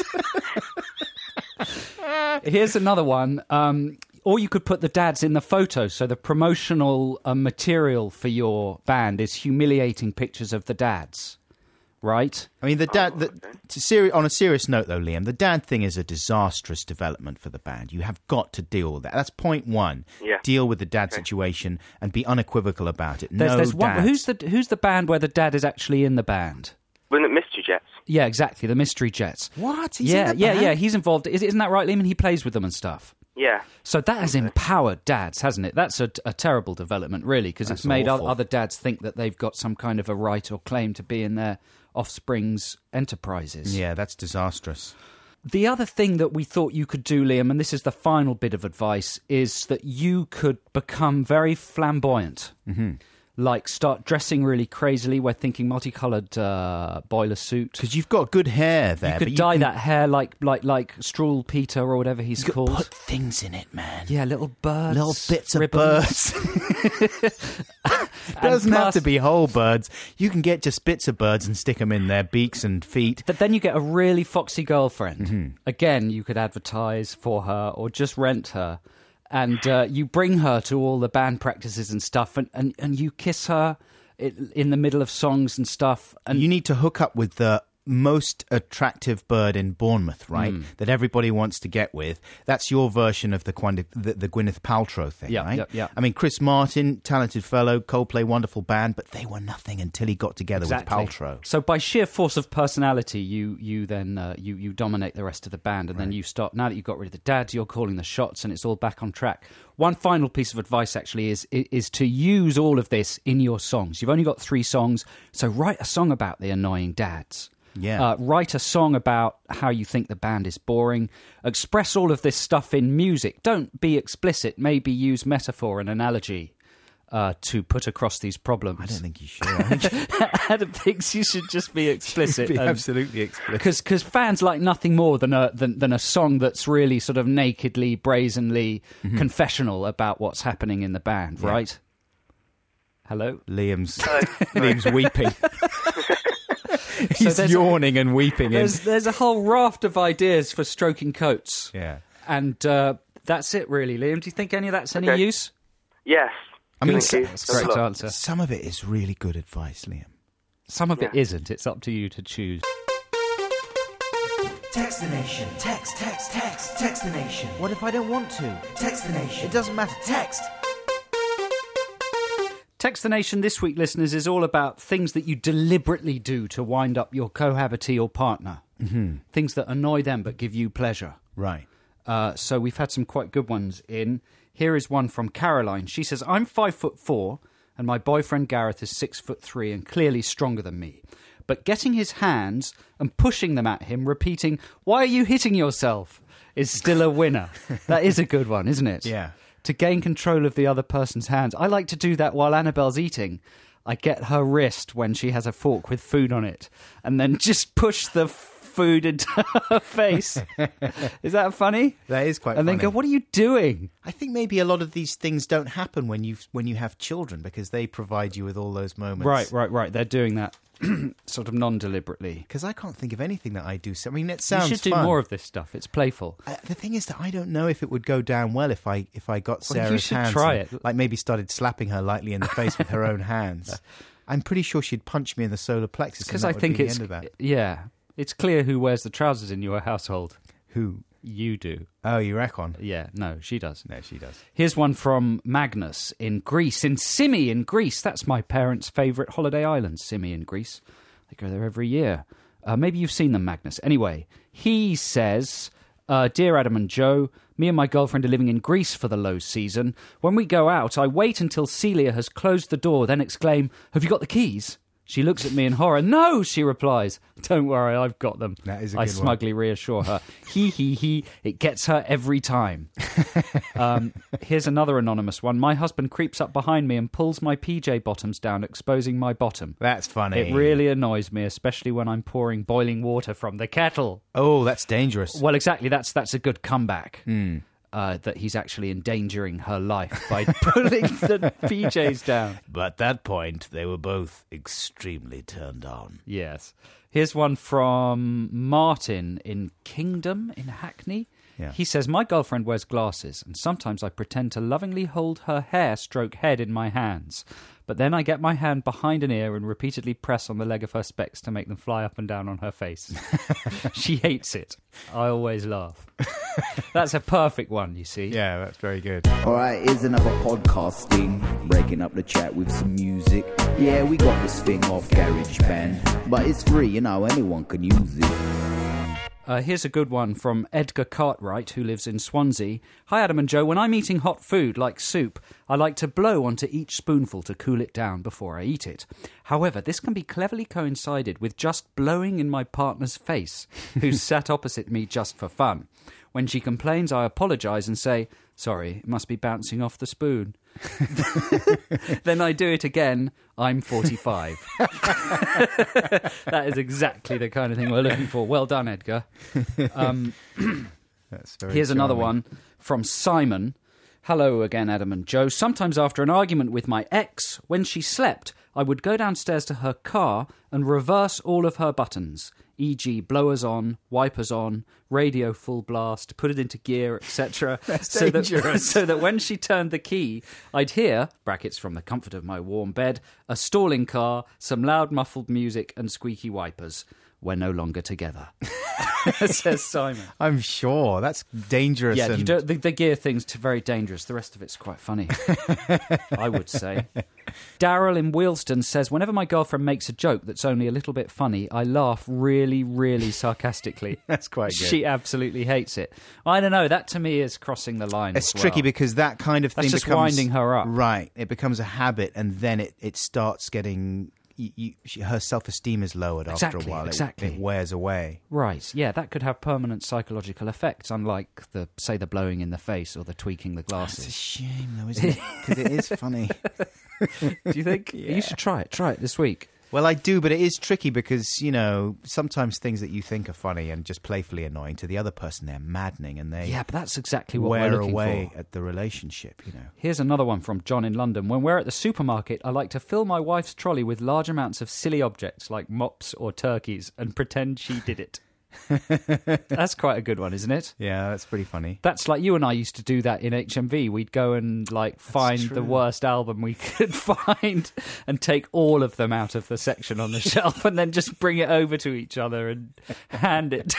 Here's another one. Or you could put the dads in the photo, so the promotional material for your band is humiliating pictures of the dads, right? I mean, on a serious note, though, Liam, the dad thing is a disastrous development for the band. You have got to deal with that. That's point one. Yeah. Deal with the dad situation and be unequivocal about it. There's one. dads. Who's the band where the dad is actually in the band? Wasn't it Mystery Jets? Yeah, exactly. The Mystery Jets. What? He's in the yeah. band? He's involved. Isn't that right, Liam? And he plays with them and stuff. Yeah. So that has empowered dads, hasn't it? That's a terrible development, really, because it's made awful. other dads think that they've got some kind of a right or claim to be in their offspring's enterprises. Yeah, that's disastrous. The other thing that we thought you could do, Liam, and this is the final bit of advice, is that you could become very flamboyant. Mm-hmm. Like start dressing really crazily. We're thinking multicoloured boiler suit. Because you've got good hair there. You could but dye can- that hair like Struhl Peter or whatever he's You could called. put things in it, man. Yeah, little birds. Little bits of ribbons. birds. Doesn't have plus- to be whole birds. You can get just bits of birds and stick them in their beaks and feet. But then you get a really foxy girlfriend. Mm-hmm. Again, you could advertise for her or just rent her. and you bring her to all the band practices and stuff, and you kiss her in the middle of songs and stuff. And you need to hook up with the most attractive bird in Bournemouth, right? That everybody wants to get with. That's your version of the Gwyneth Paltrow thing, right? Yeah. I mean, Chris Martin, talented fellow, Coldplay, wonderful band, but they were nothing until he got together with Paltrow. So by sheer force of personality, you then you dominate the rest of the band, and then you start. Now that you've got rid of the dads, you're calling the shots, and it's all back on track. One final piece of advice, actually, is to use all of this in your songs. You've only got 3 songs, so write a song about the annoying dads. Yeah. Write a song about how you think the band is boring. Express all of this stuff in music. Don't be explicit. Maybe use metaphor and analogy to put across these problems. I don't think you should. Adam thinks you should just be explicit. Be absolutely explicit. Because fans like nothing more than a song that's really sort of nakedly, brazenly confessional about what's happening in the band, right? Hello? Liam's weeping. He's So yawning and weeping. There's a whole raft of ideas for stroking coats. Yeah. And that's it, really, Liam. Do you think any of that's any use? Yes. I mean, Thank you. That's a great answer. Some of it is really good advice, Liam. Some of it isn't. It's up to you to choose. Text the nation. Text the nation. What if I don't want to? Text the nation. It doesn't matter. Text. Text the Nation this week, listeners, is all about things that you deliberately do to wind up your cohabitee or partner. Things that annoy them but give you pleasure. Right. So we've had some quite good ones in. Here is one from Caroline. She says, I'm 5'4", and my boyfriend Gareth is 6'3" and clearly stronger than me. But getting his hands and pushing them at him, repeating, "Why are you hitting yourself?" is still a winner. That is a good one, isn't it? Yeah. To gain control of the other person's hands. I like to do that while Annabelle's eating. I get her wrist when she has a fork with food on it, and then just push the food into her face. Is that funny? That is quite And funny. then go, what are you doing? I think maybe a lot of these things don't happen when you have children, because they provide you with all those moments. Right. They're doing that sort of non-deliberately. Because I can't think of anything that I do. I mean, it sounds You should do fun. more of this stuff. It's playful. The thing is that I don't know if it would go down well if I got Well, you Sarah's should hands try and, it. like maybe started slapping her lightly in the face with her own hands. I'm pretty sure she'd punch me in the solar plexus. Because and I think the it's end of that. yeah. It's clear who wears the trousers in your household. Who? You do. Oh, you reckon? Yeah, no, she does. No, she does. Here's one from Magnus in Greece, in Simi in Greece. That's my parents' favourite holiday island, Simi in Greece. They go there every year. Maybe you've seen them, Magnus. Anyway, he says, Dear Adam and Joe, me and my girlfriend are living in Greece for the low season. When we go out, I wait until Celia has closed the door, then exclaim, "Have you got the keys?" She looks at me in horror. "No," she replies. "Don't worry, I've got them." That is a I good one. smugly reassure her. He. It gets her every time. Here's another anonymous one. My husband creeps up behind me and pulls my PJ bottoms down, exposing my bottom. That's funny. It really annoys me, especially when I'm pouring boiling water from the kettle. Oh, that's dangerous. Well, exactly. That's a good comeback. That he's actually endangering her life by pulling the PJs down. But at that point, they were both extremely turned on. Yes. Here's one from Martin in Kingdom in Hackney. Yeah. He says, my girlfriend wears glasses, and sometimes I pretend to lovingly hold her hair stroke head in my hands. But then I get my hand behind an ear and repeatedly press on the leg of her specs to make them fly up and down on her face. She hates it. I always laugh. That's a perfect one, you see. Yeah, that's very good. Alright, here's another podcasting, breaking up the chat with some music. Yeah, we got this thing off GarageBand, but it's free, you know, anyone can use it. Here's a good one from Edgar Cartwright, who lives in Swansea. Hi, Adam and Joe. When I'm eating hot food, like soup, I like to blow onto each spoonful to cool it down before I eat it. However, this can be cleverly coincided with just blowing in my partner's face, who's sat opposite me just for fun. When she complains, I apologise and say, sorry, it must be bouncing off the spoon. Then I do it again. I'm 45. That is exactly the kind of thing we're looking for. Well done, Edgar. That's very Here's another charming. one from Simon. Hello again, Adam and Joe. Sometimes after an argument with my ex, when she slept, I would go downstairs to her car and reverse all of her buttons, e.g. blowers on, wipers on, radio full blast, put it into gear, etc. That's dangerous. So that when she turned the key, I'd hear, brackets from the comfort of my warm bed, a stalling car, some loud muffled music and squeaky wipers. We're no longer together, says Simon. I'm sure. That's dangerous. Yeah, and... the gear thing's very dangerous. The rest of it's quite funny, I would say. Daryl in Wheelston says, whenever my girlfriend makes a joke that's only a little bit funny, I laugh really, really sarcastically. That's quite good. She absolutely hates it. I don't know. That to me is crossing the line. It's tricky because that kind of thing That's just becomes... winding her up. Right. It becomes a habit and then it starts getting... her self-esteem is lowered after a while. It wears away. Right, yeah, that could have permanent psychological effects, unlike the blowing in the face or the tweaking the glasses. It's a shame, though, isn't it? Because it is funny. Do you think? Yeah. You should try it. Try it this week. Well, I do, but it is tricky because, you know, sometimes things that you think are funny and just playfully annoying to the other person, they're maddening and they but that's exactly what wear we're looking away for. at the relationship, you know. Here's another one from John in London. When we're at the supermarket, I like to fill my wife's trolley with large amounts of silly objects like mops or turkeys and pretend she did it. That's quite a good one, isn't it? Yeah, that's pretty funny. That's like you and I used to do that in HMV. We'd go and find the worst album we could find and take all of them out of the section on the shelf and then just bring it over to each other and hand it.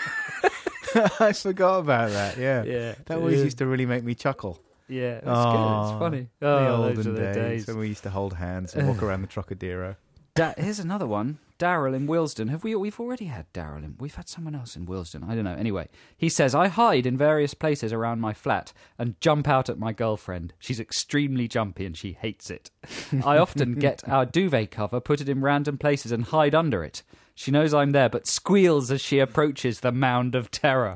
I forgot about that, yeah. Yeah. That always used to really make me chuckle. Yeah, it's good. It's funny. The Those olden are the days. when we used to hold hands and walk around the Trocadero. Here's another one. Daryl in Wheelston. We've already had Daryl in... We've had someone else in Wheelston. I don't know. Anyway, he says, I hide in various places around my flat and jump out at my girlfriend. She's extremely jumpy and she hates it. I often get our duvet cover, put it in random places and hide under it. She knows I'm there, but squeals as she approaches the mound of terror.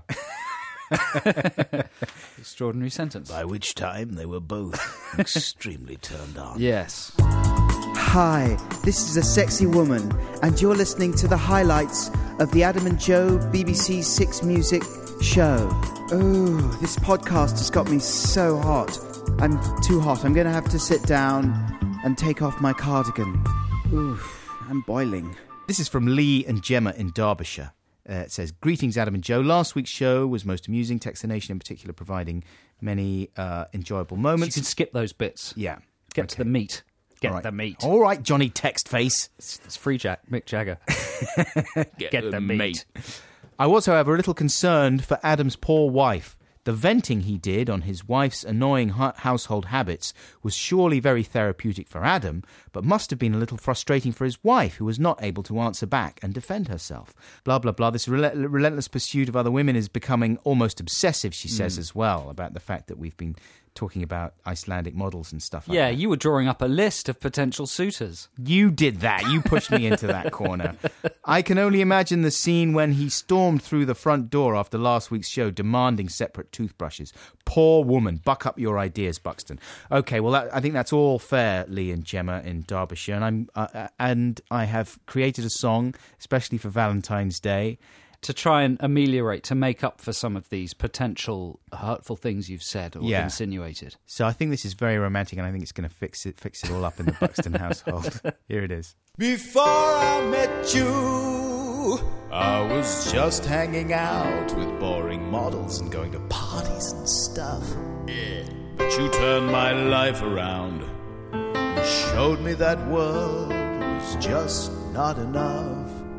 Extraordinary sentence. By which time they were both extremely turned on. Yes. Hi, this is a sexy woman, and you're listening to the highlights of the Adam and Joe BBC Six Music show. Ooh, this podcast has got me so hot. I'm too hot. I'm going to have to sit down and take off my cardigan. Ooh, I'm boiling. This is from Lee and Gemma in Derbyshire. It says, greetings, Adam and Joe. Last week's show was most amusing. Text the Nation in particular providing many enjoyable moments. You can skip those bits. Yeah. Get to the meat. Get the meat. All right, Johnny Textface. It's free Mick Jagger. Get the meat. I was, however, a little concerned for Adam's poor wife. The venting he did on his wife's annoying household habits was surely very therapeutic for Adam, but must have been a little frustrating for his wife, who was not able to answer back and defend herself. Blah, blah, blah. This relentless pursuit of other women is becoming almost obsessive, she says as well, about the fact that we've been talking about Icelandic models and stuff like that. Yeah, you were drawing up a list of potential suitors. You did that. You pushed me into that corner. I can only imagine the scene when he stormed through the front door after last week's show demanding separate toothbrushes. Poor woman. Buck up your ideas, Buxton. Okay, well, I think that's all fair, Lee and Gemma in Derbyshire. And I have created a song, especially for Valentine's Day, to try and ameliorate, to make up for some of these potential hurtful things you've said or insinuated. So I think this is very romantic, and I think it's going to fix it all up in the Buxton household. Here it is. Before I met you, I was just hanging out with boring models and going to parties and stuff. Yeah. But you turned my life around and showed me that world was just not enough.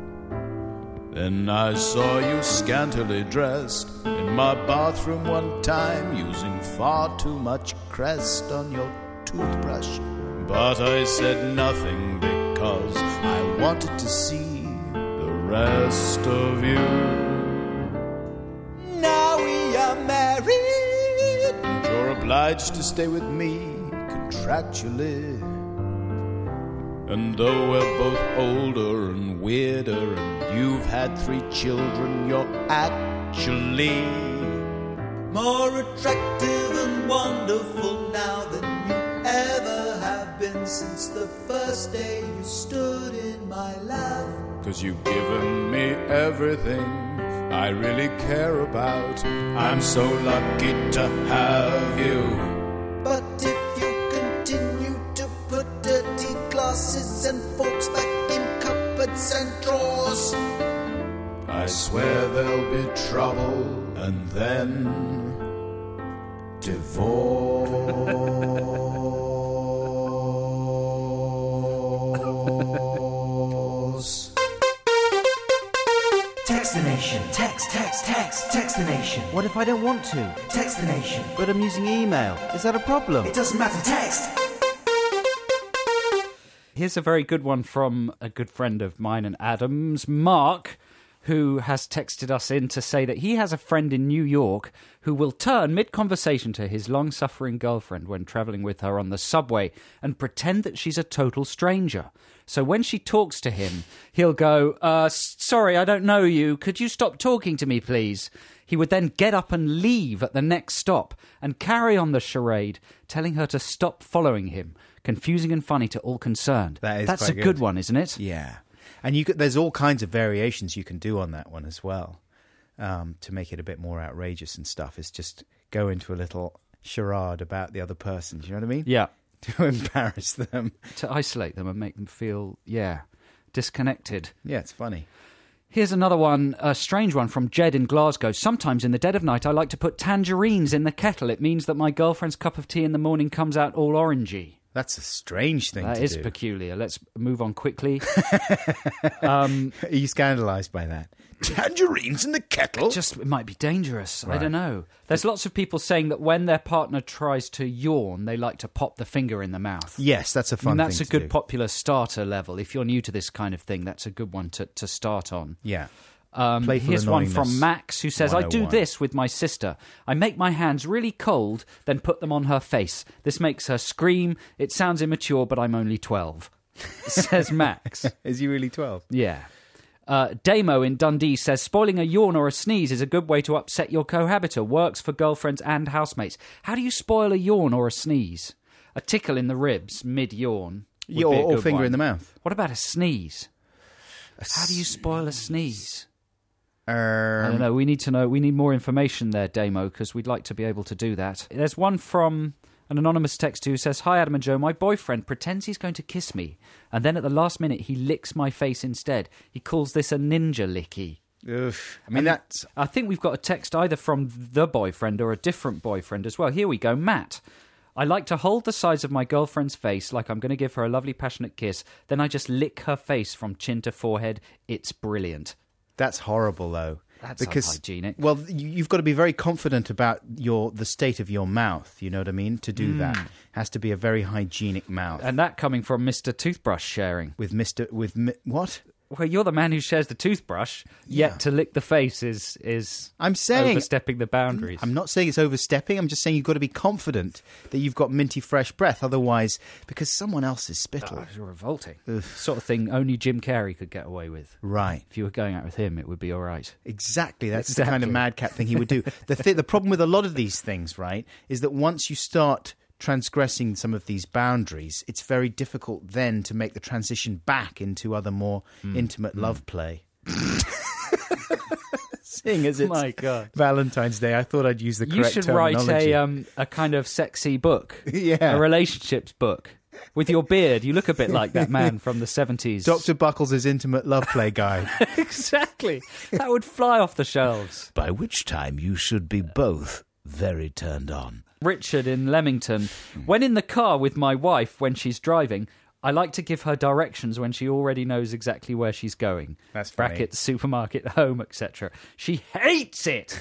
Then I saw you scantily dressed in my bathroom one time, using far too much Crest on your toothbrush. But I said nothing because I wanted to see the rest of you. Now we are married, and you're obliged to stay with me contractually. And though we're both older and weirder, and you've had 3 children, you're actually more attractive and wonderful now than you ever have been since the first day you stood in my lap. 'Cause you've given me everything I really care about. I'm so lucky to have you. But if you continue to put dirty glasses doors. I swear there'll be trouble and then divorce. Text the nation. Text the nation. What if I don't want to? Text the nation. But I'm using email. Is that a problem? It doesn't matter, text. Here's a very good one from a good friend of mine and Adam's, Mark, who has texted us in to say that he has a friend in New York who will turn mid-conversation to his long-suffering girlfriend when travelling with her on the subway and pretend that she's a total stranger. So when she talks to him, he'll go, sorry, I don't know you. Could you stop talking to me, please? He would then get up and leave at the next stop and carry on the charade, telling her to stop following him. Confusing and funny to all concerned. That's quite a good one, isn't it? Yeah. And there's all kinds of variations you can do on that one as well, to make it a bit more outrageous and stuff. It's just go into a little charade about the other person. Do you know what I mean? Yeah. To embarrass them. To isolate them and make them feel, disconnected. Yeah, it's funny. Here's another one, a strange one from Jed in Glasgow. Sometimes in the dead of night I like to put tangerines in the kettle. It means that my girlfriend's cup of tea in the morning comes out all orangey. That's a strange thing to do. That is peculiar. Let's move on quickly. Are you scandalised by that? Tangerines in the kettle? It might be dangerous. Right. I don't know. There's lots of people saying that when their partner tries to yawn, they like to pop the finger in the mouth. Yes, that's a fun thing that's a good do. popular starter level. If you're new to this kind of thing, that's a good one to start on. Yeah. Here's one from Max who says, I do this with my sister. I make my hands really cold, then put them on her face. This makes her scream. It sounds immature, but I'm only 12. Says Max. Is he really 12? Yeah. Damo in Dundee says, spoiling a yawn or a sneeze is a good way to upset your cohabiter. Works for girlfriends and housemates. How do you spoil a yawn or a sneeze? A tickle in the ribs mid-yawn. Or finger in the mouth. What about a sneeze? How do you spoil a sneeze? I don't know. We need more information there, Damo, because we'd like to be able to do that. There's one from an anonymous texter who says, hi, Adam and Joe. My boyfriend pretends he's going to kiss me, and then at the last minute he licks my face instead. He calls this a ninja licky. Oof. I think we've got a text either from the boyfriend or a different boyfriend as well. Here we go. Matt. I like to hold the sides of my girlfriend's face like I'm going to give her a lovely passionate kiss. Then I just lick her face from chin to forehead. It's brilliant. That's horrible, though. That's unhygienic. Well, you've got to be very confident about the state of your mouth, you know what I mean, to do that. It has to be a very hygienic mouth. And that coming from Mr. Toothbrush sharing. What? Well, you're the man who shares the toothbrush, yet to lick the face is I'm saying overstepping the boundaries. I'm not saying it's overstepping. I'm just saying you've got to be confident that you've got minty fresh breath. Otherwise, because someone else's spittle. It's revolting. Sort of thing only Jim Carrey could get away with. Right. If you were going out with him, it would be all right. Exactly. That's the kind of madcap thing he would do. The problem with a lot of these things, right, is that once you start transgressing some of these boundaries, it's very difficult then to make the transition back into other more intimate love play. Seeing as it's Valentine's Day, I thought I'd use the correct terminology. You should write a kind of sexy book, a relationships book. With your beard, you look a bit like that man from the 70s. Dr. Buckles' intimate love play guide. Exactly. That would fly off the shelves. By which time you should be both very turned on. Richard in Leamington. When in the car with my wife when she's driving, I like to give her directions when she already knows exactly where she's going. That's funny. Brackets, supermarket, home, etc. She hates it!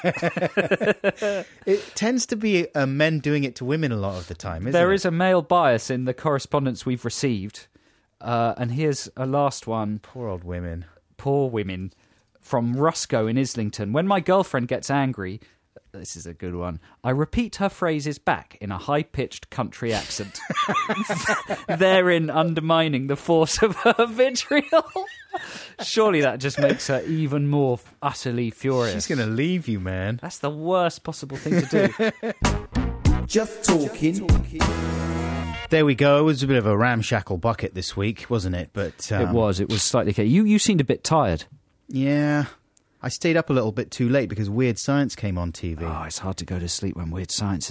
It tends to be men doing it to women a lot of the time, isn't it? There is a male bias in the correspondence we've received. And here's a last one. Poor old women. Poor women. From Rusco in Islington. When my girlfriend gets angry... This is a good one. I repeat her phrases back in a high-pitched country accent, therein undermining the force of her vitriol. Surely that just makes her even more utterly furious. She's going to leave you, man. That's the worst possible thing to do. Just talking. There we go. It was a bit of a ramshackle bucket this week, wasn't it? But It was slightly... You seemed a bit tired. Yeah. I stayed up a little bit too late because Weird Science came on TV. Oh, it's hard to go to sleep when Weird Science is on.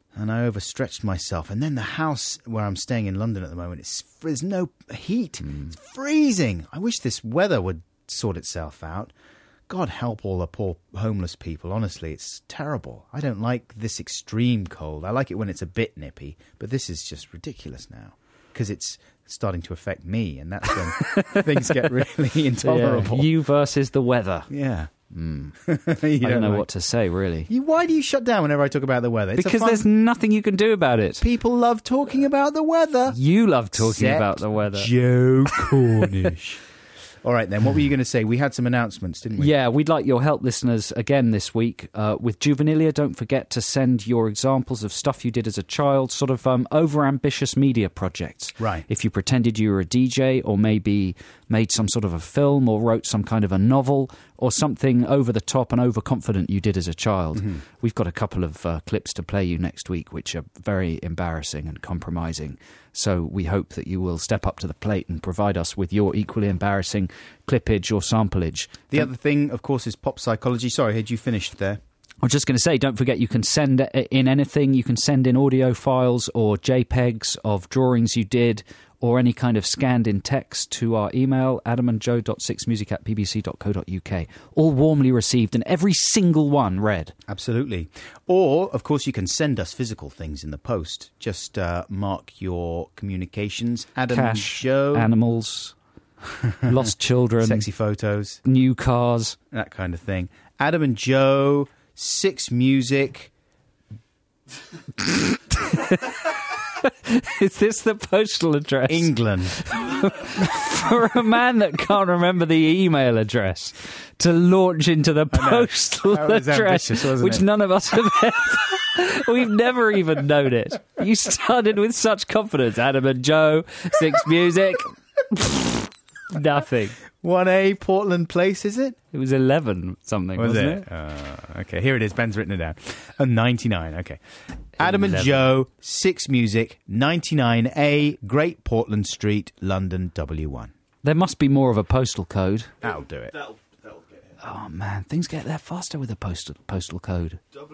and I overstretched myself. And then the house where I'm staying in London at the moment, there's no heat. It's freezing. I wish this weather would sort itself out. God help all the poor homeless people. Honestly, it's terrible. I don't like this extreme cold. I like it when it's a bit nippy, but this is just ridiculous now because it's starting to affect me, and that's when things get really intolerable. Yeah, you versus the weather. Yeah. I don't know what to say, really. Why do you shut down whenever I talk about the weather? Because there's nothing you can do about it. People love talking about the weather. You love talking about the weather. Joe Cornish. All right, then. What were you going to say? We had some announcements, didn't we? Yeah, we'd like your help, listeners, again this week. With Juvenilia, don't forget to send your examples of stuff you did as a child, sort of over-ambitious media projects. Right. If you pretended you were a DJ or maybe made some sort of a film or wrote some kind of a novel or something over-the-top and overconfident you did as a child. Mm-hmm. We've got a couple of clips to play you next week, which are very embarrassing and compromising. So we hope that you will step up to the plate and provide us with your equally embarrassing clippage or samplage. The other thing, of course, is pop psychology. Sorry, had you finished there? I was just going to say, don't forget you can send in anything. You can send in audio files or JPEGs of drawings you did or any kind of scanned-in text to our email, adamandjoe.6music@bbc.co.uk. All warmly received and every single one read. Absolutely. Or, of course, you can send us physical things in the post. Just mark your communications. Adam Cash, and Joe. Animals, lost children. Sexy photos. New cars. That kind of thing. Adam and Joe, 6 Music. Is this the postal address? England. For a man that can't remember the email address, to launch into the postal address, which none of us have ever... We've never even known it. You started with such confidence. Adam and Joe, 6 Music. Nothing. 1A Portland Place, is it? It was 11 something, wasn't it? Okay, here it is. Ben's written it down. 99, okay. Adam and Joe, 6 Music, 99A, Great Portland Street, London, W1. There must be more of a postal code. That'll do it. That'll get it. Oh, man, things get there faster with a postal code.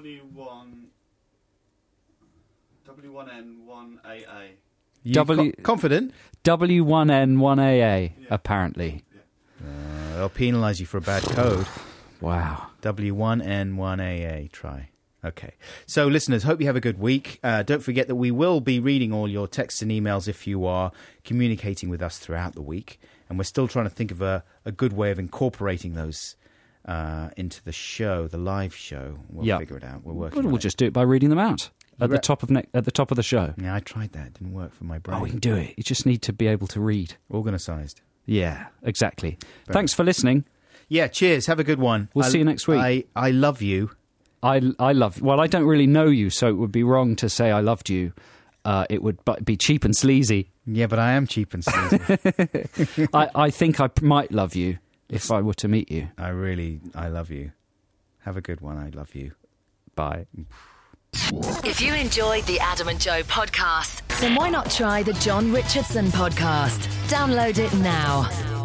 W1N1AA. Confident? W1N1AA, apparently. They'll penalise you for a bad code. Wow. W1N1AA, try. Okay. So, listeners, hope you have a good week. Don't forget that we will be reading all your texts and emails if you are communicating with us throughout the week. And we're still trying to think of a good way of incorporating those into the show, the live show. We'll figure it out. We're working on it. We'll just do it by reading them out at the top of the show. Yeah, I tried that. It didn't work for my brain. Oh, we can do it. You just need to be able to read. Organised. Yeah, exactly. Thanks for listening. Yeah, cheers. Have a good one. We'll see you next week. I love you. I love... Well, I don't really know you, so it would be wrong to say I loved you. It would be cheap and sleazy. Yeah, but I am cheap and sleazy. I think I might love you if I were to meet you. I love you. Have a good one. I love you. Bye. If you enjoyed the Adam and Joe podcast, then why not try the John Richardson podcast? Download it now.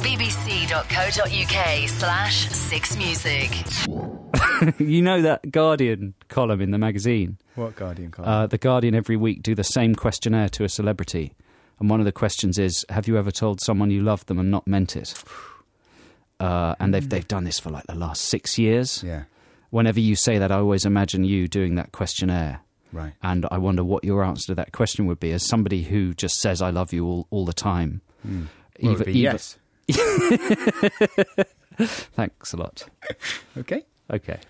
bbc.co.uk/6music. You know that Guardian column in the magazine? What Guardian column? The Guardian every week do the same questionnaire to a celebrity. And one of the questions is, have you ever told someone you loved them and not meant it? And they've done this for like the last 6 years. Yeah. Whenever you say that, I always imagine you doing that questionnaire. Right. And I wonder what your answer to that question would be as somebody who just says I love you all the time. Well, it would be yes. Thanks a lot. Okay.